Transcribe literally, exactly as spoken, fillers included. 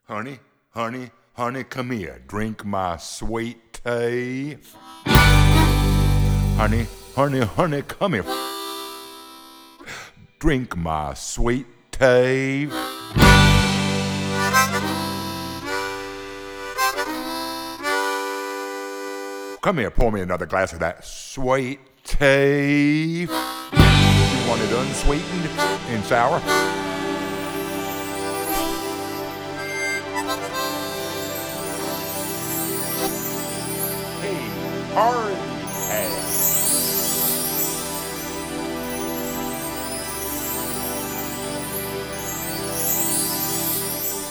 Honey, honey, honey, come here. Drink my sweet tea. Honey, honey, honey, come here. Drink my sweet tea. Come here, pour me another glass of that sweet tea. You want it unsweetened and sour? Hey, hurry!